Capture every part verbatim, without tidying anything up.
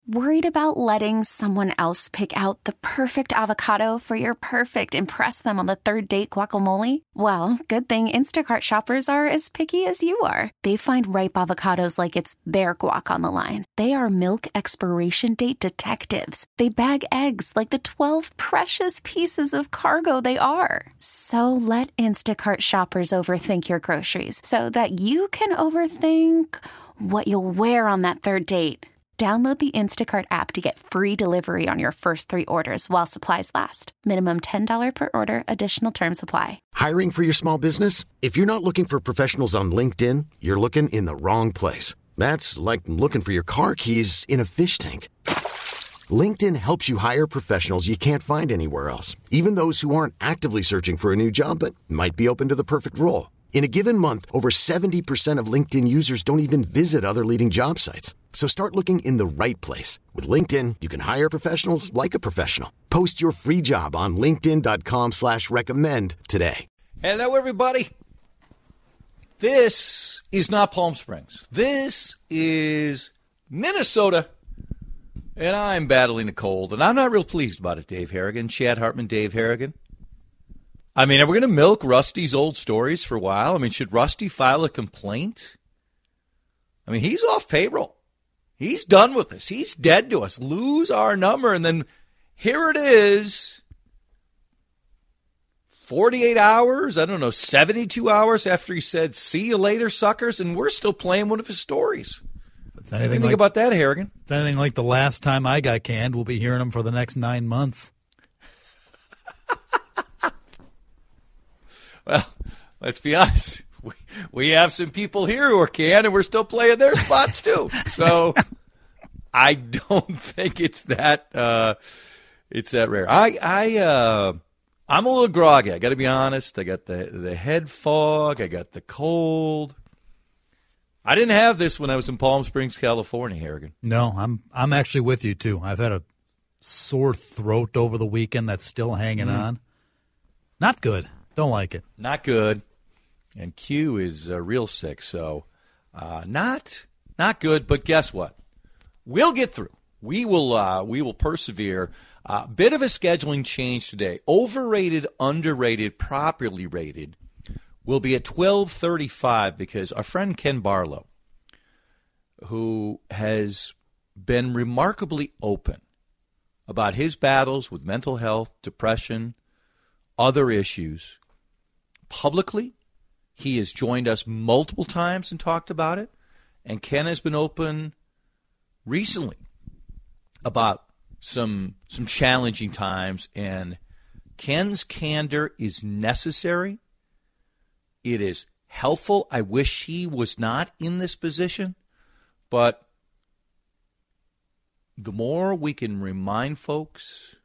Worried about letting someone else pick out the perfect avocado for your perfect impress them on the third date guacamole? Well, good thing Instacart shoppers are as picky as you are. They find ripe avocados like it's their guac on the line. They are milk expiration date detectives. They bag eggs like the twelve precious pieces of cargo they are. So let Instacart shoppers overthink your groceries so that you can overthink what you'll wear on that third date. Download the Instacart app to get free delivery on your first three orders while supplies last. Minimum ten dollars per order. Additional terms apply. Hiring for your small business? If you're not looking for professionals on LinkedIn, you're looking in the wrong place. That's like looking for your car keys in a fish tank. LinkedIn helps you hire professionals you can't find anywhere else, even those who aren't actively searching for a new job but might be open to the perfect role. In a given month, over seventy percent of LinkedIn users don't even visit other leading job sites. So start looking in the right place. With LinkedIn, you can hire professionals like a professional. Post your free job on linkedin.com slash recommend today. Hello, everybody. This is not Palm Springs. This is Minnesota. And I'm battling a cold, and I'm not real pleased about it, Dave Harrigan. Chad Hartman, Dave Harrigan. I mean, are we going to milk Rusty's old stories for a while? I mean, should Rusty file a complaint? I mean, he's off payroll. He's done with us. He's dead to us. Lose our number, and then here it is, forty-eight hours, I don't know, seventy-two hours after he said, see you later, suckers, and we're still playing one of his stories. It's what do you think like, about that, Harrigan? It's anything like the last time I got canned. We'll be hearing him for the next nine months. Well, let's be honest. We, we have some people here who are canned, and we're still playing their spots, too. So I don't think it's that uh, it's that rare. I, I, uh, I'm a little groggy. I got to be honest. I got the, the head fog. I got the cold. I didn't have this when I was in Palm Springs, California, Harrigan. No, I'm I'm actually with you, too. I've had a sore throat over the weekend that's still hanging mm. on. Not good. Don't like it. Not good. And Q is uh, real sick, so uh, not not good. But guess what? We'll get through. We will uh, we will persevere. A uh, bit of a scheduling change today. Overrated, underrated, properly rated will be at twelve thirty-five because our friend Ken Barlow, who has been remarkably open about his battles with mental health, depression, other issues, publicly. He has joined us multiple times and talked about it. And Ken has been open recently about some some challenging times. And Ken's candor is necessary. It is helpful. I wish he was not in this position. But the more we can remind folks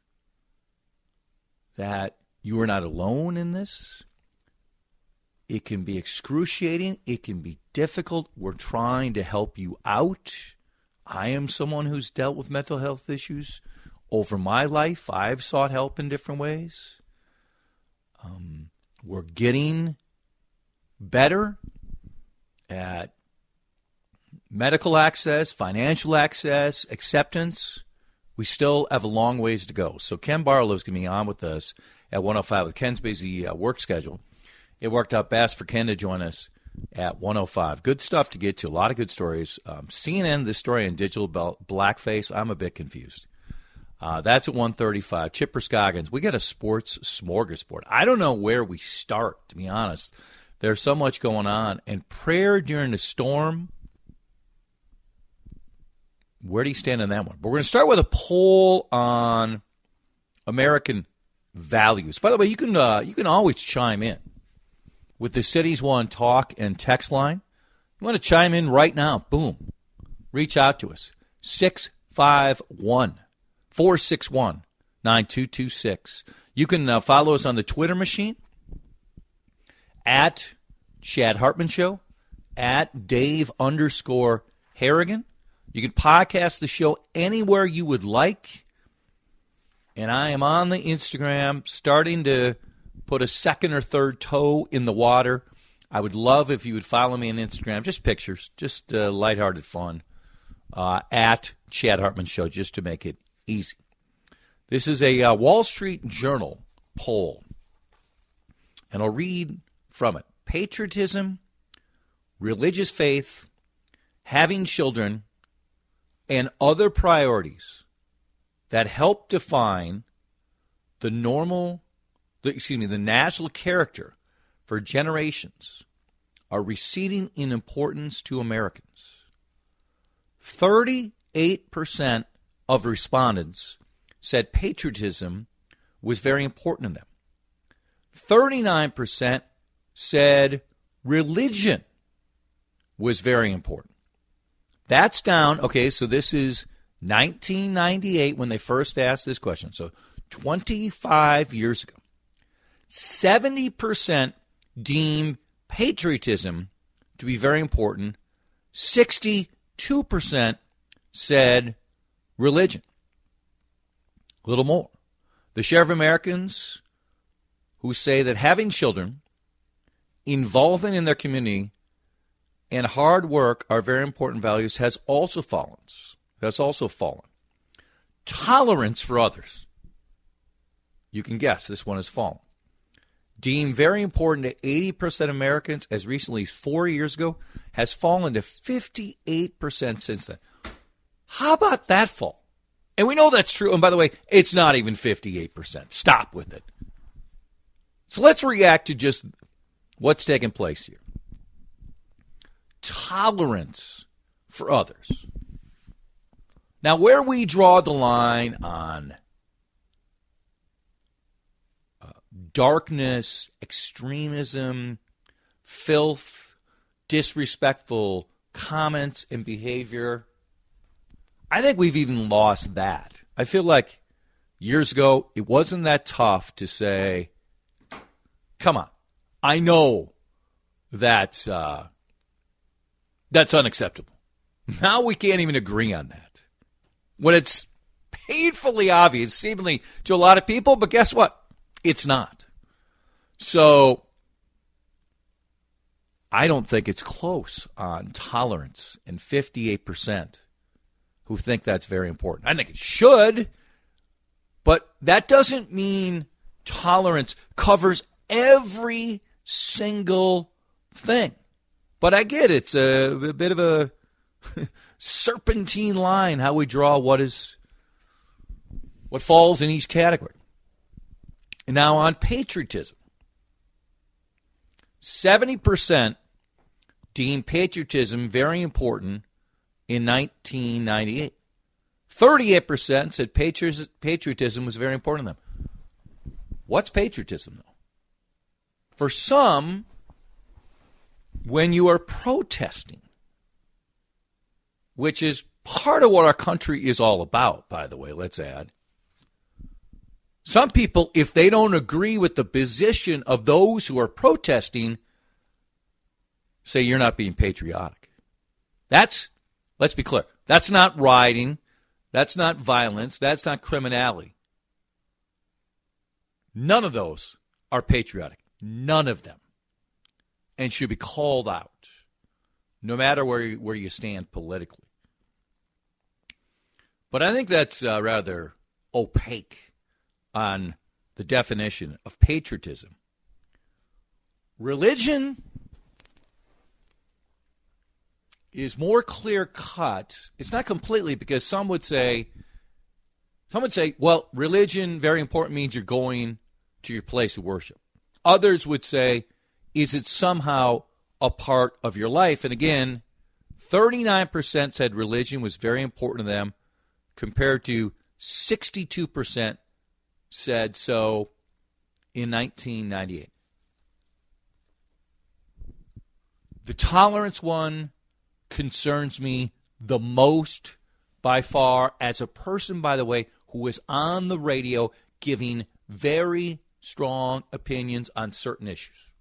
that you are not alone in this, it can be excruciating. It can be difficult. We're trying to help you out. I am someone who's dealt with mental health issues over my life. I've sought help in different ways. Um, we're getting better at medical access, financial access, acceptance. We still have a long ways to go. So Ken Barlow is going to be on with us at one oh five with Ken's busy uh, work schedule. It worked out best for Ken to join us at one oh five. Good stuff to get to. A lot of good stories. Um, C N N, the story in digital blackface, I'm a bit confused. Uh, that's at one thirty-five. Chipper Scoggins, we got a sports smorgasbord. I don't know where we start, to be honest. There's so much going on. And prayer during the storm, where do you stand on that one? But we're going to start with a poll on American values. By the way, you can uh, you can always chime in with the Cities One talk and text line. You want to chime in right now? Boom. Reach out to us. six five one, four six one, nine two two six. You can uh, follow us on the Twitter machine at Chad Hartman Show, at Dave underscore Harrigan. You can podcast the show anywhere you would like. And I am on the Instagram starting to put a second or third toe in the water. I would love if you would follow me on Instagram. Just pictures, just uh, lighthearted fun. uh, at Chad Hartman Show, just to make it easy. This is a uh, Wall Street Journal poll, and I'll read from it. Patriotism, religious faith, having children, and other priorities that help define the normal, the, excuse me, the national character for generations are receding in importance to Americans. thirty-eight percent of respondents said patriotism was very important to them. thirty-nine percent said religion was very important. That's down, okay, so this is nineteen ninety-eight when they first asked this question, so twenty-five years ago. seventy percent deem patriotism to be very important. sixty-two percent said religion. A little more. The share of Americans who say that having children, involvement in their community, and hard work are very important values has also fallen. Has also fallen. Tolerance for others. You can guess this one has fallen. Deemed very important to eighty percent of Americans as recently as four years ago, has fallen to fifty-eight percent since then. How about that fall? And we know that's true. And by the way, it's not even fifty-eight percent. Stop with it. So let's react to just what's taking place here. Tolerance for others. Now, where we draw the line on uh, darkness, extremism, filth, disrespectful comments and behavior, I think we've even lost that. I feel like years ago, it wasn't that tough to say, come on, I know that's, uh, that's unacceptable. Now we can't even agree on that. When it's painfully obvious, seemingly to a lot of people, but guess what? It's not. So I don't think it's close on tolerance, and fifty-eight percent who think that's very important. I think it should, but that doesn't mean tolerance covers every single thing. But I get it. It's a, a bit of a serpentine line how we draw what is what falls in each category. And now on patriotism, seventy percent deemed patriotism very important in nineteen ninety-eight. thirty-eight percent said patriotism was very important to them. What's patriotism, though? For some, when you are protesting, which is part of what our country is all about, by the way, let's add. Some people, if they don't agree with the position of those who are protesting, say you're not being patriotic. That's, let's be clear, that's not rioting, that's not violence, that's not criminality. None of those are patriotic. None of them. And should be called out, no matter where you, where you stand politically. But I think that's uh, rather opaque on the definition of patriotism. Religion is more clear-cut. It's not completely, because some would say, some would say, well, religion, very important, means you're going to your place of worship. Others would say, is it somehow a part of your life? And again, thirty-nine percent said religion was very important to them, compared to sixty-two percent said so in nineteen ninety-eight. The tolerance one concerns me the most by far, as a person, by the way, who is on the radio giving very strong opinions on certain issues.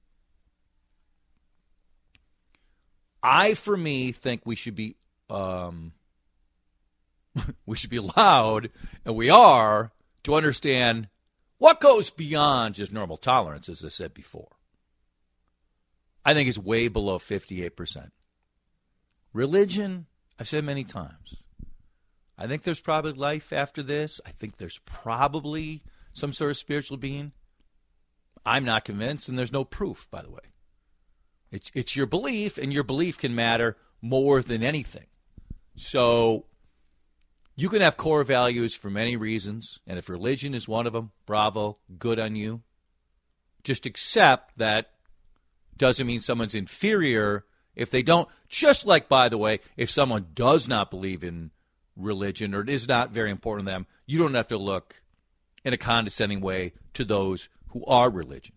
I, for me, think we should be um, we should be allowed, and we are, to understand what goes beyond just normal tolerance, as I said before. I think it's way below fifty-eight percent. Religion, I've said many times. I think there's probably life after this. I think there's probably some sort of spiritual being. I'm not convinced, and there's no proof, by the way. It's, it's your belief, and your belief can matter more than anything. So you can have core values for many reasons, and if religion is one of them, bravo, good on you. Just accept that doesn't mean someone's inferior if they don't. Just like, by the way, if someone does not believe in religion or it is not very important to them, you don't have to look in a condescending way to those who are religion.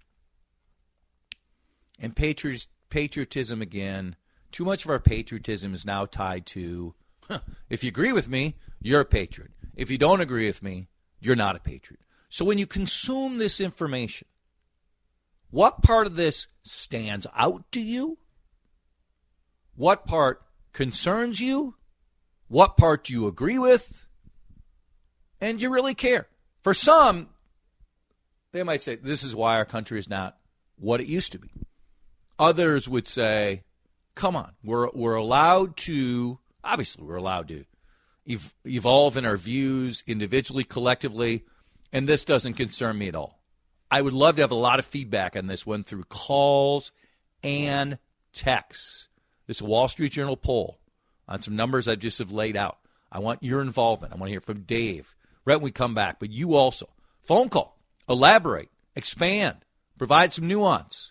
And patriot, patriotism, again, too much of our patriotism is now tied to, huh, if you agree with me, you're a patriot. If you don't agree with me, you're not a patriot. So when you consume this information, what part of this stands out to you? What part concerns you? What part do you agree with? And you really care. For some, they might say, this is why our country is not what it used to be. Others would say, come on, we're we're allowed to, obviously we're allowed to ev- evolve in our views individually, collectively, and this doesn't concern me at all. I would love to have a lot of feedback on this one through calls and texts. This Wall Street Journal poll on some numbers I just have laid out. I want your involvement. I want to hear from Dave right when we come back, but you also. Phone call, elaborate, expand, provide some nuance.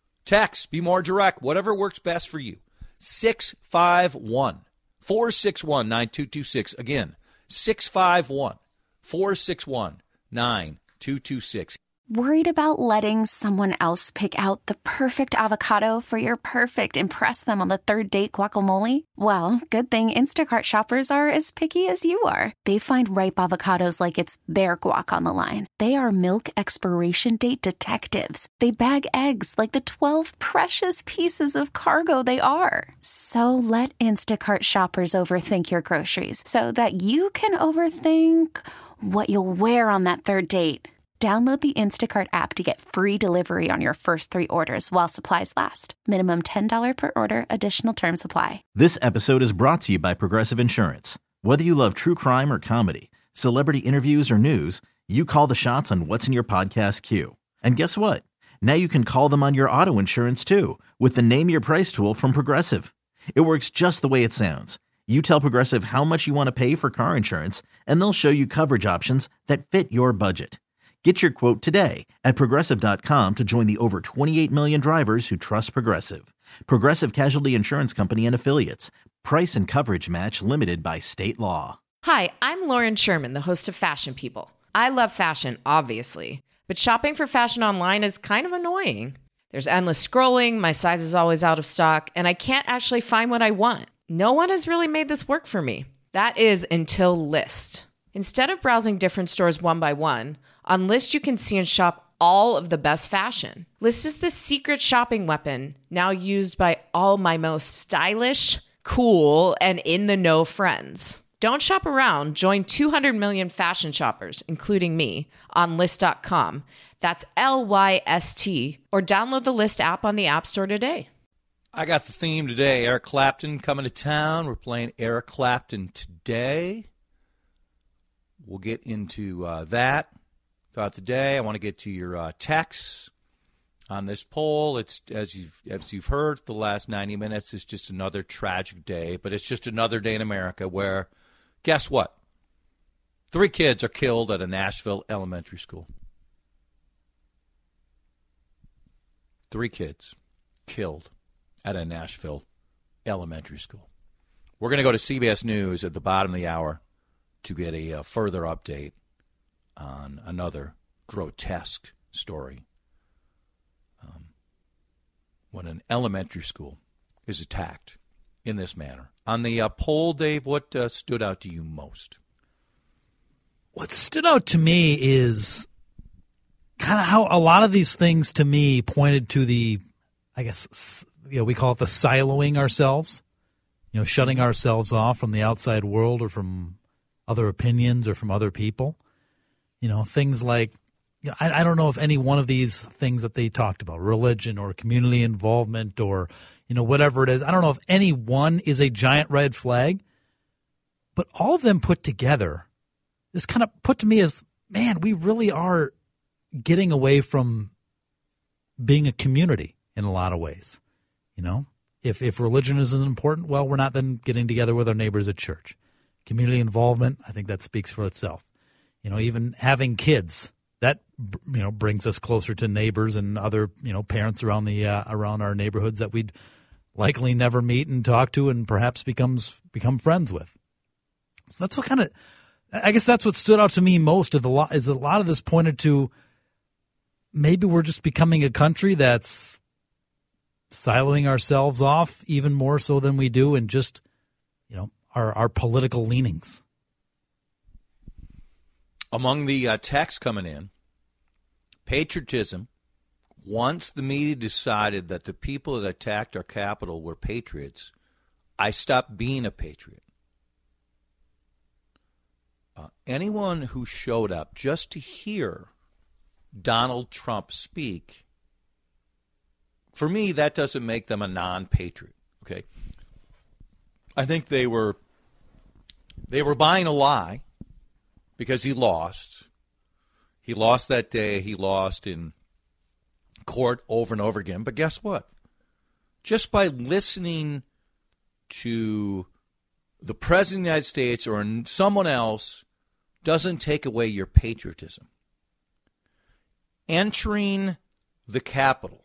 Text, be more direct, whatever works best for you. six five one, four six one, nine two two six. Again, six five one, four six one, nine two two six. Worried about letting someone else pick out the perfect avocado for your perfect impress them on the third date guacamole? Well, good thing Instacart shoppers are as picky as you are. They find ripe avocados like it's their guac on the line. They are milk expiration date detectives. They bag eggs like the twelve precious pieces of cargo they are. So let Instacart shoppers overthink your groceries so that you can overthink what you'll wear on that third date. Download the Instacart app to get free delivery on your first three orders while supplies last. Minimum ten dollars per order. Additional terms apply. This episode is brought to you by Progressive Insurance. Whether you love true crime or comedy, celebrity interviews or news, you call the shots on what's in your podcast queue. And guess what? Now you can call them on your auto insurance too with the Name Your Price tool from Progressive. It works just the way it sounds. You tell Progressive how much you want to pay for car insurance, and they'll show you coverage options that fit your budget. Get your quote today at Progressive dot com to join the over twenty-eight million drivers who trust Progressive. Progressive Casualty Insurance Company and Affiliates. Price and coverage match limited by state law. Hi, I'm Lauren Sherman, the host of Fashion People. I love fashion, obviously, but shopping for fashion online is kind of annoying. There's endless scrolling, my size is always out of stock, and I can't actually find what I want. No one has really made this work for me. That is until Lyst. Instead of browsing different stores one by one, on Lyst you can see and shop all of the best fashion. Lyst is the secret shopping weapon now used by all my most stylish, cool, and in-the-know friends. Don't shop around. Join two hundred million fashion shoppers, including me, on Lyst dot com. That's L Y S T. Or download the Lyst app on the App Store today. I got the theme today. Eric Clapton coming to town. We're playing Eric Clapton today. We'll get into uh, that throughout the day. I want to get to your uh, texts on this poll. It's as you've as you've heard for the last ninety minutes. It's just another tragic day, but it's just another day in America where, guess what? Three kids are killed at a Nashville elementary school. Three kids killed at a Nashville elementary school. We're going to go to C B S News at the bottom of the hour to get a uh, further update on another grotesque story. Um, when an elementary school is attacked in this manner. On the uh, poll, Dave, what uh, stood out to you most? What stood out to me is kind of how a lot of these things to me pointed to the, I guess, you know, we call it the siloing ourselves, you know, shutting ourselves off from the outside world or from other opinions or from other people. You know, things like, you know, I, I don't know if any one of these things that they talked about, religion or community involvement or, you know, whatever it is, I don't know if any one is a giant red flag, But all of them put together is kind of put to me as, man, we really are getting away from being a community in a lot of ways. You know, if if religion isn't important, well, we're not then getting together with our neighbors at church. Community involvement, I think that speaks for itself. You know, even having kids, that, you know, brings us closer to neighbors and other, you know, parents around the uh, around our neighborhoods that we'd likely never meet and talk to and perhaps becomes become friends with. So that's what kind of, I guess that's what stood out to me most of the lot is a lot of this pointed to maybe we're just becoming a country that's siloing ourselves off even more so than we do and just, you know, our, our political leanings. Among the uh, texts coming in, patriotism, once the media decided that the people that attacked our capital were patriots, I stopped being a patriot. Uh, anyone who showed up just to hear Donald Trump speak, for me, that doesn't make them a non-patriot. Okay, I think they were they were buying a lie because he lost. He lost that day. He lost in court over and over again. But guess what? Just by listening to the President of the United States or someone else doesn't take away your patriotism. Entering the Capitol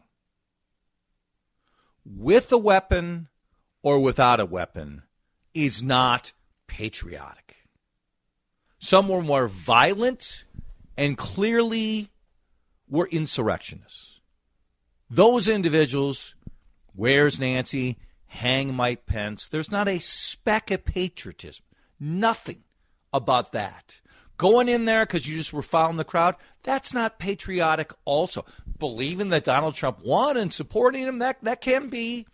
with a weapon or without a weapon is not patriotic. Some were more violent and clearly were insurrectionists. Those individuals, where's Nancy, hang Mike Pence, there's not a speck of patriotism. Nothing about that. Going in there because you just were following the crowd, that's not patriotic also. Believing that Donald Trump won and supporting him, that, that can be.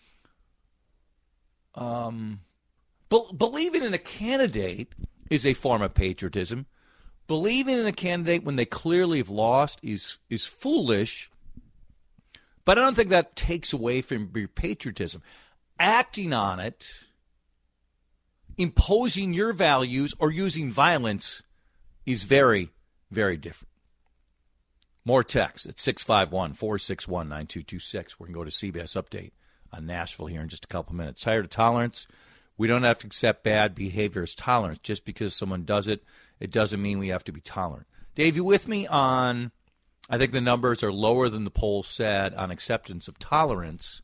Um, be- believing in a candidate is a form of patriotism. Believing in a candidate when they clearly have lost is is foolish, but I don't think that takes away from your patriotism. Acting on it, imposing your values, or using violence is very, very different. More text at six five one, four six one, nine two two six. We're going to go to C B S Update on Nashville here in just a couple minutes. Tired of tolerance? We don't have to accept bad behavior as tolerance. Just because someone does it, it doesn't mean we have to be tolerant. Dave, you with me on, I think the numbers are lower than the poll said on acceptance of tolerance.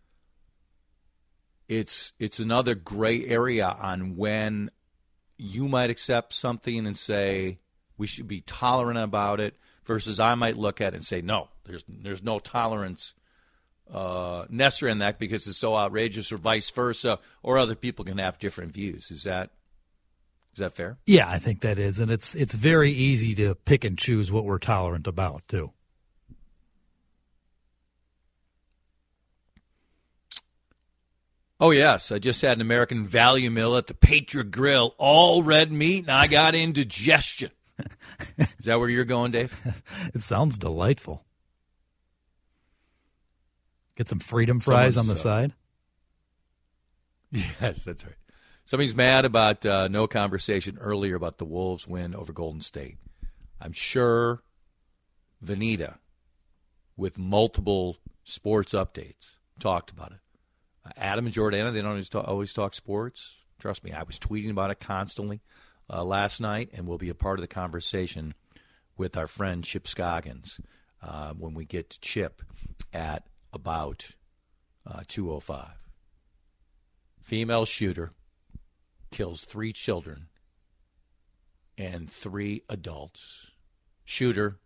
It's it's another gray area on when you might accept something and say we should be tolerant about it versus I might look at it and say, no, there's there's no tolerance uh, necessary in that because it's so outrageous or vice versa, or other people can have different views. Is that is that fair? Yeah, I think that is. And it's it's very easy to pick and choose what we're tolerant about, too. Oh, yes. I just had an American Value Meal at the Patriot Grill, all red meat, and I got indigestion. Is that where you're going, Dave? It sounds delightful. Get some freedom fries Someone's, on the uh, side. Yes, that's right. Somebody's mad about uh, no conversation earlier about the Wolves win over Golden State. I'm sure Vanita, with multiple sports updates, talked about it. Uh, Adam and Jordana, they don't always talk, always talk sports. Trust me, I was tweeting about it constantly uh, last night, and we'll be a part of the conversation with our friend Chip Scoggins uh, when we get to Chip at about uh, two oh five. Female shooter kills three children and three adults. Shooter,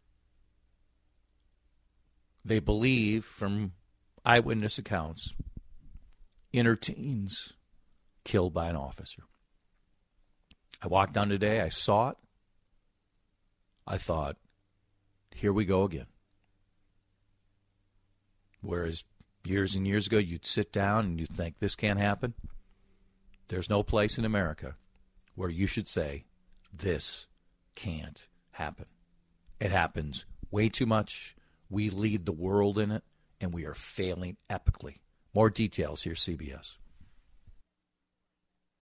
they believe from eyewitness accounts, in her teens, killed by an officer. I walked down today, I saw it. I thought, here we go again. Whereas years and years ago, you'd sit down and you'd think, this can't happen. There's no place in America where you should say, this can't happen. It happens way too much. We lead the world in it, and we are failing epically. More details here, C B S.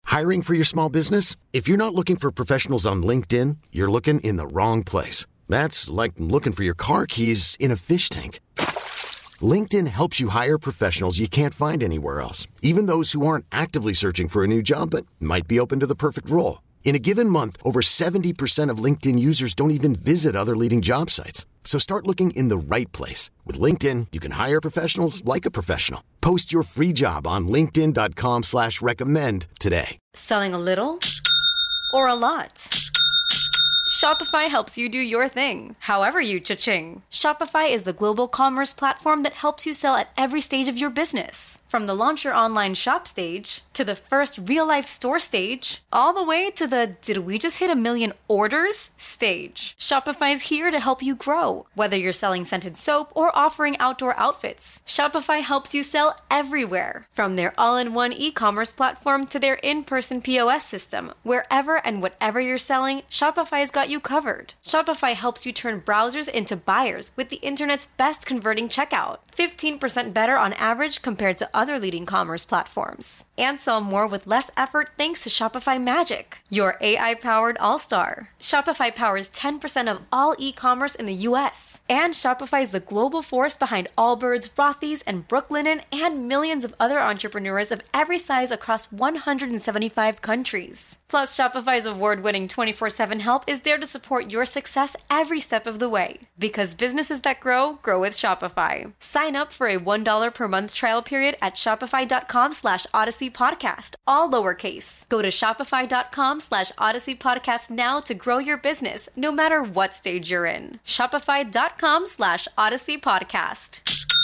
Hiring for your small business? If you're not looking for professionals on LinkedIn, you're looking in the wrong place. That's like looking for your car keys in a fish tank. LinkedIn helps you hire professionals you can't find anywhere else, even those who aren't actively searching for a new job but might be open to the perfect role. In a given month, over seventy percent of LinkedIn users don't even visit other leading job sites. So start looking in the right place. With LinkedIn, you can hire professionals like a professional. Post your free job on linkedin.com slash recommend today. Selling a little or a lot? Shopify helps you do your thing, however you cha-ching. Shopify is the global commerce platform that helps you sell at every stage of your business. From the launch your online shop stage, to the first real-life store stage, all the way to the did we just hit a million orders stage. Shopify's here to help you grow. Whether you're selling scented soap or offering outdoor outfits, Shopify helps you sell everywhere. From their all-in-one e-commerce platform to their in-person P O S system, wherever and whatever you're selling, Shopify's got you covered. Shopify helps you turn browsers into buyers with the internet's best converting checkout. fifteen percent better on average compared to other leading commerce platforms. And sell more with less effort thanks to Shopify Magic, your A I-powered all-star. Shopify powers ten percent of all e-commerce in the U S. And Shopify is the global force behind Allbirds, Rothy's, and Brooklinen, and millions of other entrepreneurs of every size across one hundred seventy-five countries. Plus, Shopify's award-winning twenty-four seven help is there to support your success every step of the way. Because businesses that grow, grow with Shopify. Sign up for a one dollar per month trial period at shopify.com slash Odyssey Podcast, all lowercase. Go to shopify.com slash Odyssey Podcast now to grow your business, no matter what stage you're in. Shopify.com slash Odyssey Podcast.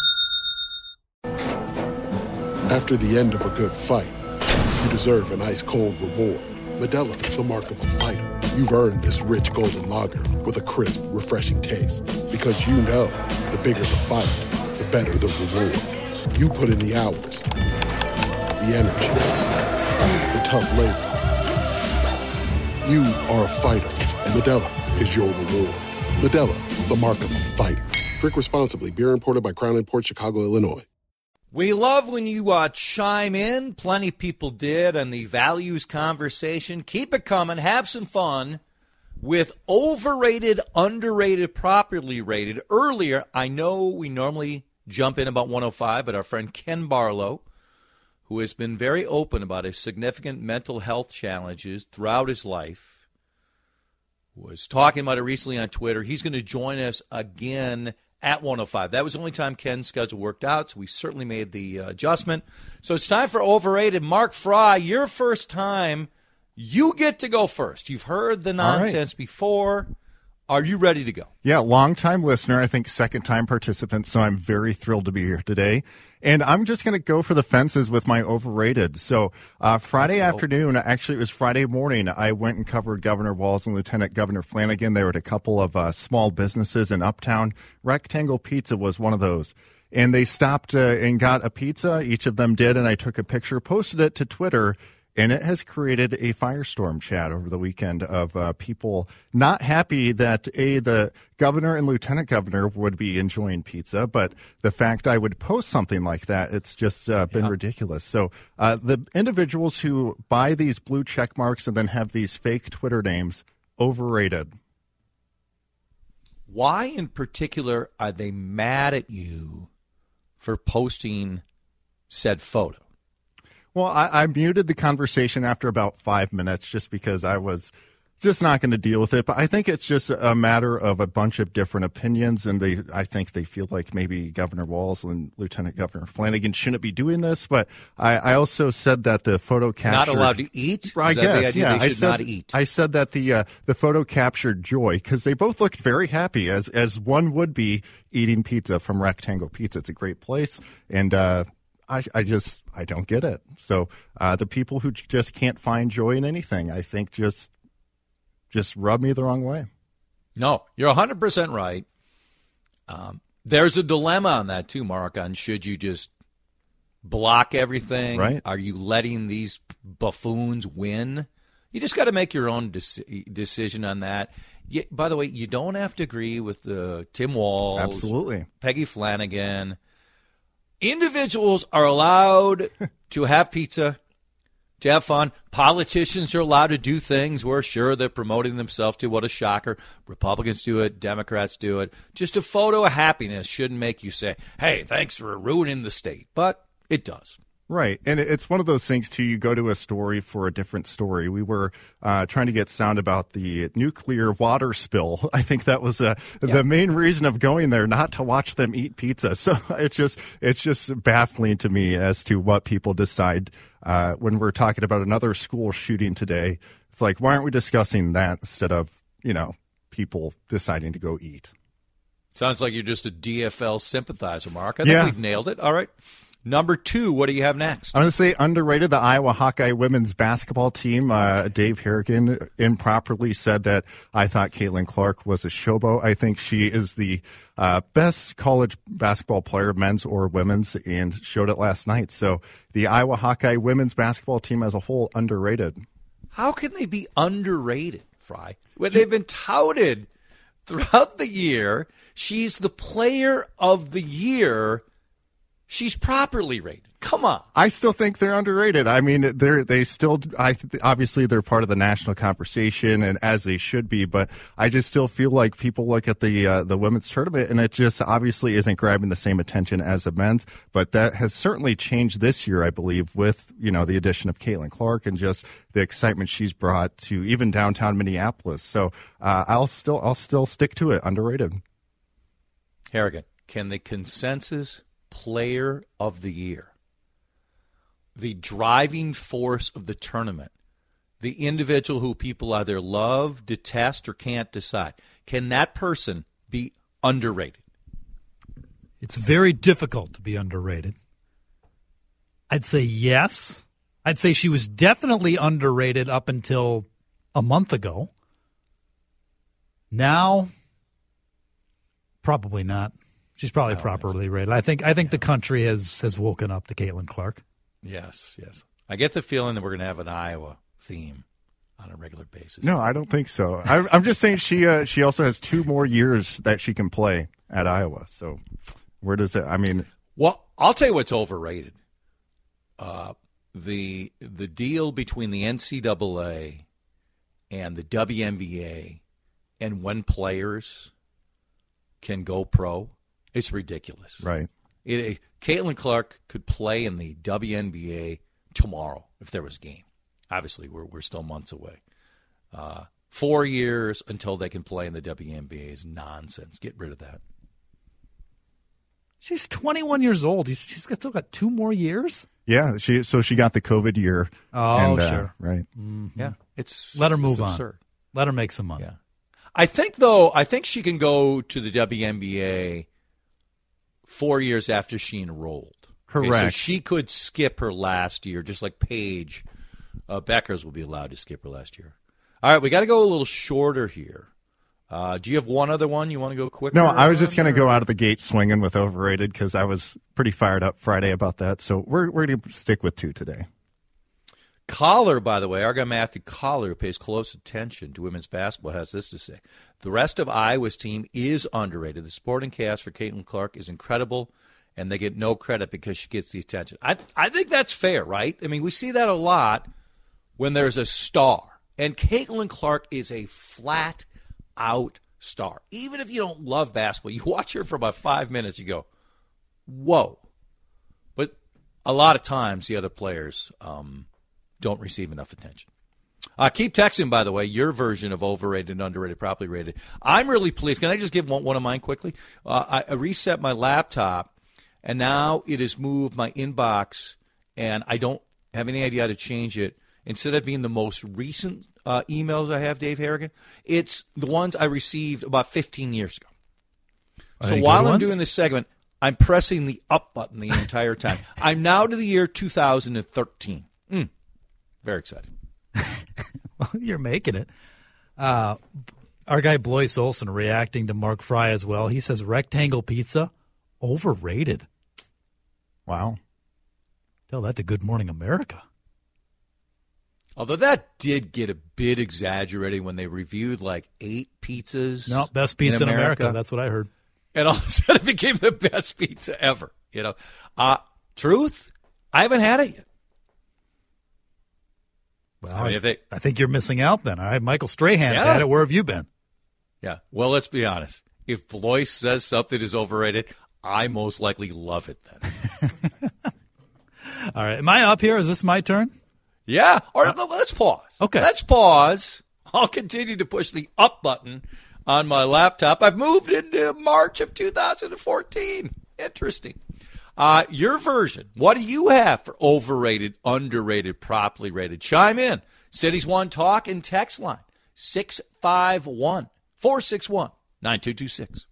After the end of a good fight, you deserve an ice-cold reward. Modelo is the mark of a fighter. You've earned this rich golden lager with a crisp, refreshing taste. Because you know, the bigger the fight, the better the reward. You put in the hours, the energy, the tough labor. You are a fighter, and Modelo is your reward. Modelo, the mark of a fighter. Drink responsibly. Beer imported by Crown Imports, Chicago, Illinois. We love when you uh, chime in. Plenty of people did on the values conversation. Keep it coming. Have some fun with overrated, underrated, properly rated. Earlier, I know we normally jump in about one oh five, but our friend Ken Barlow, who has been very open about his significant mental health challenges throughout his life, was talking about it recently on Twitter. He's going to join us again at one oh five. That was the only time Ken's schedule worked out, so we certainly made the uh, adjustment. So it's time for Overrated. Mark Fry, your first time. You get to go first. You've heard the nonsense right. before. Are you ready to go? Yeah, long-time listener, I think second-time participant, so I'm very thrilled to be here today. And I'm just going to go for the fences with my overrated. So uh, Friday afternoon, actually it was Friday morning, I went and covered Governor Walz and Lieutenant Governor Flanagan. They were at a couple of uh, small businesses in Uptown. Rectangle Pizza was one of those. And they stopped uh, and got a pizza. Each of them did, and I took a picture, posted it to Twitter. And it has created a firestorm chat over the weekend of uh, people not happy that, A, the governor and lieutenant governor would be enjoying pizza, but the fact I would post something like that, it's just uh, been yeah. ridiculous. So uh, the individuals who buy these blue check marks and then have these fake Twitter names, overrated. Why in particular are they mad at you for posting said photo? Well, I, I muted the conversation after about five minutes just because I was just not going to deal with it. But I think it's just a matter of a bunch of different opinions, and they, I think they feel like maybe Governor Walz and Lieutenant Governor Flanagan shouldn't be doing this. But I, I also said that the photo captured... Not allowed to eat? I Is guess, that the idea? yeah. They should I said, not eat. I said that the uh, the photo captured joy because they both looked very happy, as, as one would be eating pizza from Rectangle Pizza. It's a great place, and... Uh, I, I just, I don't get it. So uh, the people who just can't find joy in anything, I think just just rub me the wrong way. No, you're one hundred percent right. Um, there's a dilemma on that, too, Mark, on should you just block everything? Right. Are you letting these buffoons win? You just got to make your own dec- decision on that. You, by the way, you don't have to agree with uh, Tim Walz. Absolutely. Peggy Flanagan. Individuals are allowed to have pizza, to have fun. Politicians are allowed to do things where, sure, they're promoting themselves to. What a shocker. Republicans do it. Democrats do it. Just a photo of happiness shouldn't make you say, hey, thanks for ruining the state. But it does. Right. And it's one of those things, too, you go to a story for a different story. We were uh, trying to get sound about the nuclear water spill. I think that was uh, yeah. the main reason of going there, not to watch them eat pizza. So it's just it's just baffling to me as to what people decide uh, when we're talking about another school shooting today. It's like, why aren't we discussing that instead of, you know, people deciding to go eat? Sounds like you're just a D F L sympathizer, Mark. I think yeah. we've nailed it. All right. Number two, what do you have next? I'm going to say underrated, the Iowa Hawkeye women's basketball team. Uh, Dave Harrigan improperly said that I thought Caitlin Clark was a showboat. I think she is the uh, best college basketball player, men's or women's, and showed it last night. So the Iowa Hawkeye women's basketball team as a whole, underrated. How can they be underrated, Fry? When they've been touted throughout the year. She's the player of the year. She's properly rated. Come on. I still think they're underrated. I mean, they're they still. I th- obviously they're part of the national conversation, and as they should be. But I just still feel like people look at the uh, the women's tournament, and it just obviously isn't grabbing the same attention as the men's. But that has certainly changed this year, I believe, with you know the addition of Caitlin Clark and just the excitement she's brought to even downtown Minneapolis. So uh, I'll still I'll still stick to it. Underrated. Harrigan, can the consensus player of the year, the driving force of the tournament, the individual who people either love, detest, or can't decide, can that person be underrated? It's very difficult to be underrated. I'd say yes. I'd say she was definitely underrated up until a month ago. Now, probably not. She's probably properly rated. I think I think yeah. the country has, has woken up to Caitlin Clark. Yes, yes. I get the feeling that we're going to have an Iowa theme on a regular basis. No, I don't think so. I, I'm just saying she uh, she also has two more years that she can play at Iowa. So where does it? I mean, well, I'll tell you what's overrated. Uh, the the deal between the N C double A and the W N B A, and when players can go pro. It's ridiculous. Right. It, it, Caitlin Clark could play in the W N B A tomorrow if there was a game. Obviously, we're we're still months away. Uh, four years until they can play in the W N B A is nonsense. Get rid of that. She's twenty-one years old. She's, she's still got two more years? Yeah. She So she got the COVID year. Oh, and, uh, sure. Right. Mm-hmm. Yeah. It's Let her move it's on. absurd. Let her make some money. Yeah. I think, though, I think she can go to the W N B A four years after she enrolled. Correct. Okay, so she could skip her last year, just like Paige uh, Beckers will be allowed to skip her last year. All right, we got to go a little shorter here. Uh, do you have one other one you want to go quicker? No, I was just going to go out of the gate swinging with overrated because I was pretty fired up Friday about that. So we're, we're going to stick with two today. Collar, by the way, our guy Matthew Collar, who pays close attention to women's basketball, has this to say. The rest of Iowa's team is underrated. The sporting cast for Caitlin Clark is incredible, and they get no credit because she gets the attention. I I think that's fair, right? I mean, we see that a lot when there's a star. And Caitlin Clark is a flat-out star. Even if you don't love basketball, you watch her for about five minutes, you go, whoa. But a lot of times the other players um, – don't receive enough attention. Uh, keep texting, by the way, your version of overrated and underrated, properly rated. I'm really pleased. Can I just give one, one of mine quickly? Uh, I, I reset my laptop, and now it has moved my inbox, and I don't have any idea how to change it. Instead of being the most recent uh, emails I have, Dave Harrigan, it's the ones I received about fifteen years ago. Are so while I'm doing this segment, I'm pressing the up button the entire time. I'm now to the year two thousand thirteen. Mm. Very excited. Well, you're making it. Uh, our guy Blois Olson reacting to Mark Fry as well. He says rectangle pizza, overrated. Wow. Tell that to Good Morning America. Although that did get a bit exaggerated when they reviewed like eight pizzas. No, best pizza in, in America. America. That's what I heard. And all of a sudden it became the best pizza ever. You know, uh, truth, I haven't had it yet. Well, I, mean, I, if they, I think you're missing out then. All right, Michael Strahan's Yeah. had it. Where have you been? Yeah. Well, let's be honest. If Blois says something is overrated, I most likely love it then. All right. Am I up here? Is this my turn? Yeah. All right, let's pause. Okay. Let's pause. I'll continue to push the up button on my laptop. I've moved into March of two thousand fourteen. Interesting. Uh, your version. What do you have for overrated, underrated, properly rated? Chime in. Cities One Talk and text line six five one, four six one, nine two two six.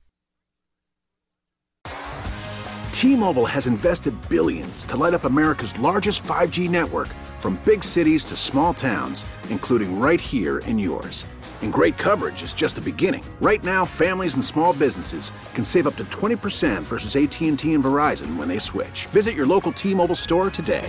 T-Mobile has invested billions to light up America's largest five G network, from big cities to small towns, including right here in yours. And great coverage is just the beginning. Right now, families and small businesses can save up to twenty percent versus A T and T and Verizon when they switch. Visit your local T-Mobile store today.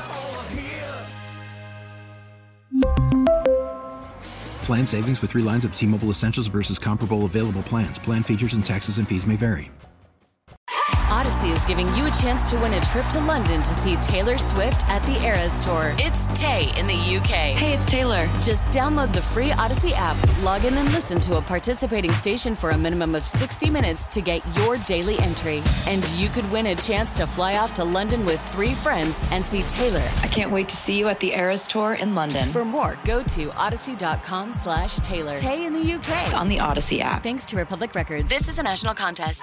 Plan savings with three lines of T-Mobile Essentials versus comparable available plans. Plan features and taxes and fees may vary. Odyssey is giving you a chance to win a trip to London to see Taylor Swift at the Eras Tour. It's Tay in the U K. Hey, it's Taylor. Just download the free Odyssey app, log in and listen to a participating station for a minimum of sixty minutes to get your daily entry. And you could win a chance to fly off to London with three friends and see Taylor. I can't wait to see you at the Eras Tour in London. For more, go to odyssey.com slash Taylor. Tay in the U K. It's on the Odyssey app. Thanks to Republic Records. This is a national contest.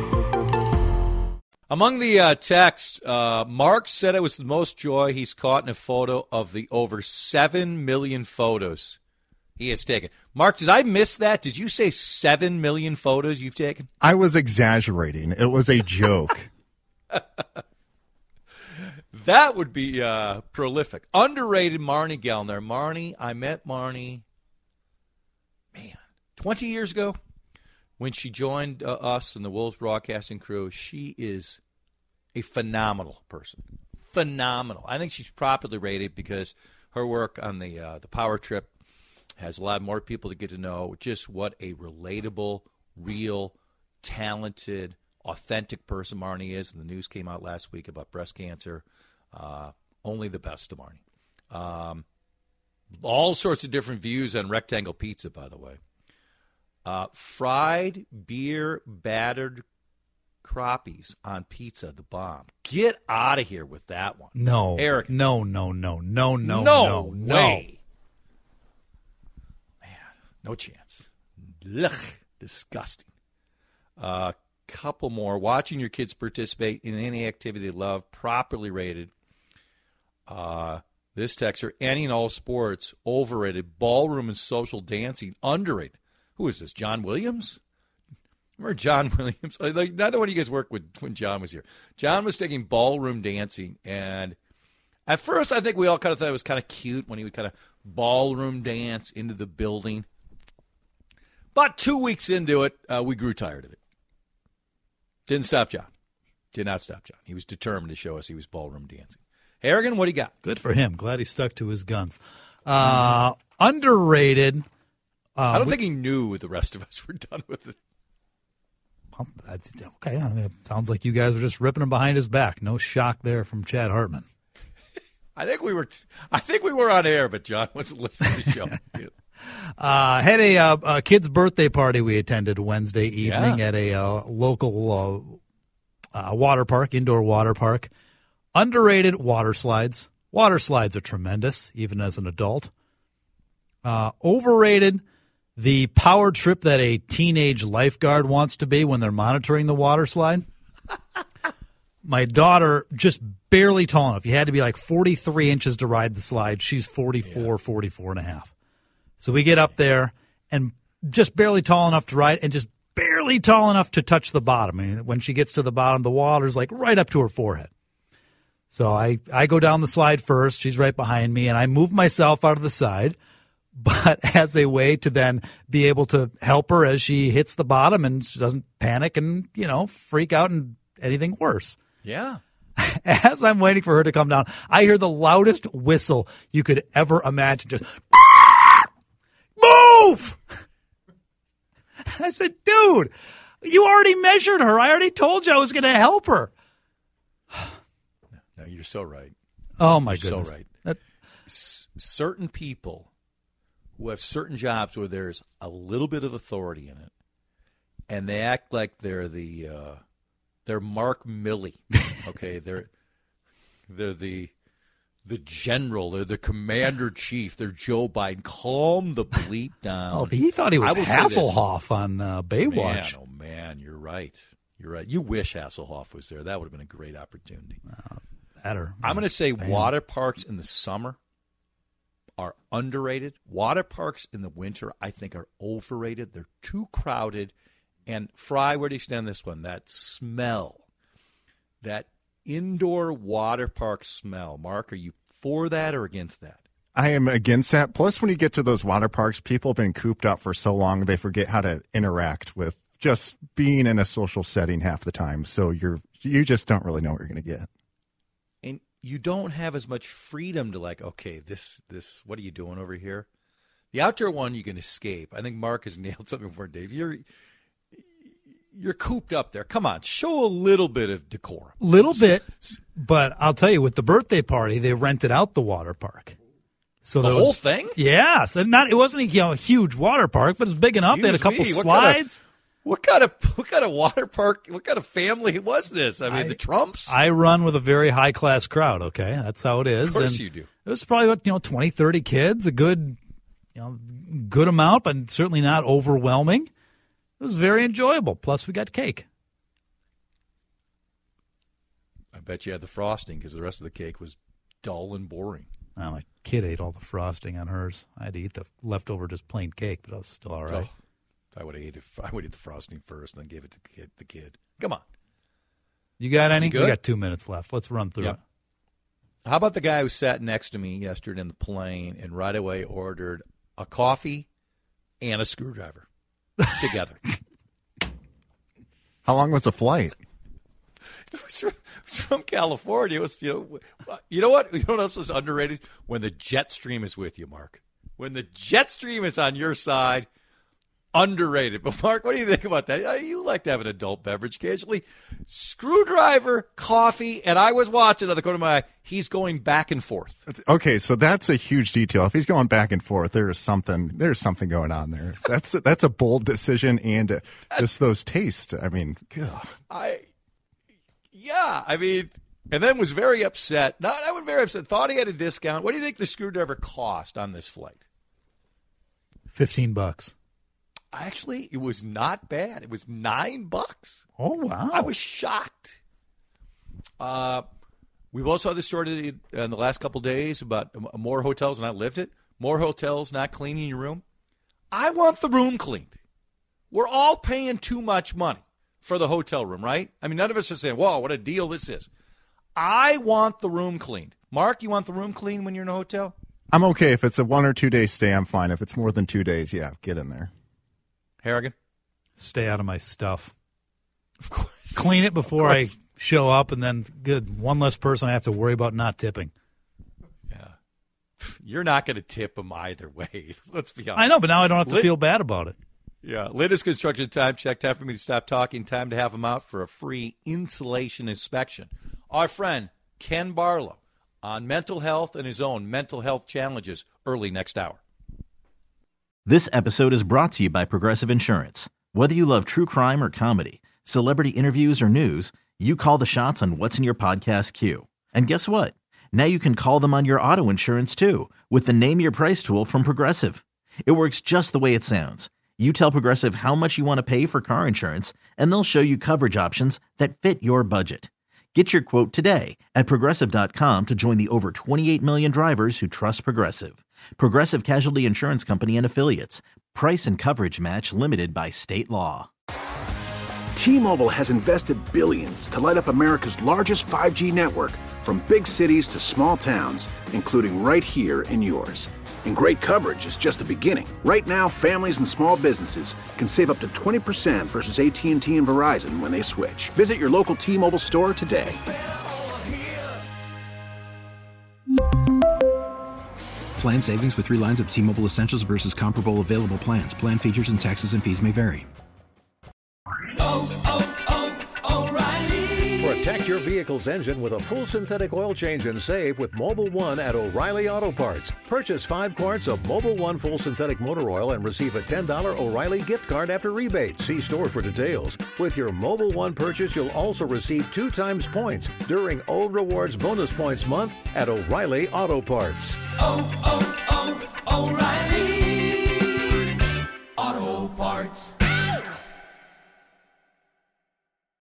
Among the uh, texts, uh, Mark said it was the most joy he's caught in a photo of the over seven million photos he has taken. Mark, did I miss that? Did you say seven million photos you've taken? I was exaggerating. It was a joke. That would be uh, prolific. Underrated Marnie Gellner. Marnie, I met Marnie, man, twenty years ago. When she joined uh, us in the Wolves broadcasting crew, she is a phenomenal person. Phenomenal. I think she's properly rated because her work on the uh, the Power Trip has allowed more people to get to know just what a relatable, real, talented, authentic person Marnie is. And the news came out last week about breast cancer. Uh, only the best to Marnie. Um, all sorts of different views on rectangle pizza, by the way. Uh, fried beer battered crappies on pizza, the bomb. Get out of here with that one. No. Eric. No, no, no, no, no, no, no, way. No. Man, no chance. Ugh, disgusting. A uh, couple more. Watching your kids participate in any activity they love, properly rated. Uh, this texter, any and all sports, overrated. Ballroom and social dancing, underrated. Who is this, John Williams? Remember John Williams? Like, neither one of you guys worked with when John was here. John was taking ballroom dancing, and at first I think we all kind of thought it was kind of cute when he would kind of ballroom dance into the building. But two weeks into it, uh, we grew tired of it. Didn't stop John. Did not stop John. He was determined to show us he was ballroom dancing. Harrigan, what do you got? Good for him. Glad he stuck to his guns. Uh, underrated. Uh, I don't we, think he knew the rest of us were done with it. Well, okay, I mean, it sounds like you guys were just ripping him behind his back. No shock there from Chad Hartman. I think we were. I think we were on air, but John wasn't listening to the show. uh, had a, uh, a kid's birthday party we attended Wednesday evening yeah. at a uh, local uh, uh, water park, indoor water park. Underrated water slides. Water slides are tremendous, even as an adult. Uh, overrated. The power trip that a teenage lifeguard wants to be when they're monitoring the water slide. My daughter, just barely tall enough. You had to be like forty-three inches to ride the slide. She's forty-four, yeah. forty-four and a half. So we get up there and just barely tall enough to ride and just barely tall enough to touch the bottom. I mean, when she gets to the bottom, the water's like right up to her forehead. So I, I go down the slide first. She's right behind me, and I move myself out of the side. But as a way to then be able to help her as she hits the bottom and she doesn't panic and, you know, freak out and anything worse. Yeah. As I'm waiting for her to come down, I hear the loudest whistle you could ever imagine. Just, move! I said, dude, you already measured her. I already told you I was going to help her. No, you're so right. Oh, my you're goodness. so right. That, s- certain people who have certain jobs where there's a little bit of authority in it, and they act like they're the uh, they're Mark Milley. Okay, they're they're the the general, they're the commander chief, they're Joe Biden. Calm the bleep down. Oh, he thought he was Hasselhoff on uh, Baywatch. Man, oh man, you're right. You're right. You wish Hasselhoff was there. That would have been a great opportunity. Uh, better. I'm going to say Man. water parks in the summer are underrated. Water parks in the winter, I think, are overrated. They're too crowded. And Fry, where do you stand on this one? That smell, that indoor water park smell. Mark, are you for that or against that? I am against that. Plus, when you get to those water parks, people have been cooped up for so long, they forget how to interact with just being in a social setting half the time. So you're you just don't really know what you're going to get. And you don't have as much freedom to like, okay, this, this, what are you doing over here? The outdoor one, you can escape. I think Mark has nailed something for Dave. You're you're cooped up there. Come on, show a little bit of decorum. Little bit, but I'll tell you, with the birthday party, they rented out the water park. So the there whole was, thing? Yes, and not it wasn't a, you know, a huge water park, but it's big enough. They had a couple Excuse me, slides. What kind, of, what kind of what kind of water park? What kind of family was this? I mean, I, the Trumps. I run with a very high class crowd. Okay, that's how it is. Of course and you do. It was probably about you know twenty, thirty kids, a good, you know, good amount, but certainly not overwhelming. It was very enjoyable. Plus, we got cake. I bet you had the frosting because the rest of the cake was dull and boring. Oh, my kid ate all the frosting on hers. I had to eat the leftover just plain cake, but I was still all right. So, I would have ate it, I would eat the frosting first, and then give it to the kid. The kid. Come on. You got any? You good? We got two minutes left. Let's run through Yep. it. How about the guy who sat next to me yesterday in the plane and right away ordered a coffee and a screwdriver together? How long was the flight? It was from, it was from California. It was, you know, you know what? You know what else is underrated? When the jet stream is with you, Mark. When the jet stream is on your side, underrated. But Mark, what do you think about that? You like to have an adult beverage occasionally. Screwdriver, coffee, and I was watching out of the corner of my eye. He's going back and forth. Okay, so that's a huge detail. If he's going back and forth, there's something there's something going on there. That's that's a bold decision, and uh, just those tastes. I mean, God. I. Yeah, I mean, and then was very upset. Not, I was very upset. Thought he had a discount. What do you think the screwdriver cost on this flight? Fifteen bucks. Actually, it was not bad. It was nine bucks. Oh wow! I was shocked. Uh, we've also had this story in the last couple of days about more hotels, and I lived it. More hotels not cleaning your room. I want the room cleaned. We're all paying too much money for the hotel room, right? I mean, none of us are saying, whoa, what a deal this is. I want the room cleaned. Mark, you want the room cleaned when you're in a hotel? I'm okay. If it's a one or two day stay, I'm fine. If it's more than two days, yeah, get in there. Harrigan? Stay out of my stuff. Of course. Clean it before I show up, and then good. One less person I have to worry about not tipping. Yeah. You're not going to tip them either way. Let's be honest. I know, but now I don't have to Lit- feel bad about it. Yeah. Latest construction time check. Time for me to stop talking. Time to have them out for a free insulation inspection. Our friend Ken Barlow on mental health and his own mental health challenges early next hour. This episode is brought to you by Progressive Insurance. Whether you love true crime or comedy, celebrity interviews or news, you call the shots on what's in your podcast queue. And guess what? Now you can call them on your auto insurance too with the Name Your Price tool from Progressive. It works just the way it sounds. You tell Progressive how much you want to pay for car insurance, and they'll show you coverage options that fit your budget. Get your quote today at Progressive dot com to join the over twenty-eight million drivers who trust Progressive. Progressive Casualty Insurance Company and Affiliates. Price and coverage match limited by state law. T-Mobile has invested billions to light up America's largest five G network, from big cities to small towns, including right here in yours. And great coverage is just the beginning. Right now, families and small businesses can save up to twenty percent versus A T and T and Verizon when they switch. Visit your local T-Mobile store today. Plan savings with three lines of T-Mobile Essentials versus comparable available plans. Plan features and taxes and fees may vary. For a Protect your vehicle's engine with a full synthetic oil change and save with Mobil one at O'Reilly Auto Parts. Purchase five quarts of Mobil one full synthetic motor oil and receive a ten dollars O'Reilly gift card after rebate. See store for details. With your Mobil one purchase, you'll also receive two times points during O Rewards Bonus Points Month at O'Reilly Auto Parts. Oh, oh, oh, O'Reilly Auto Parts.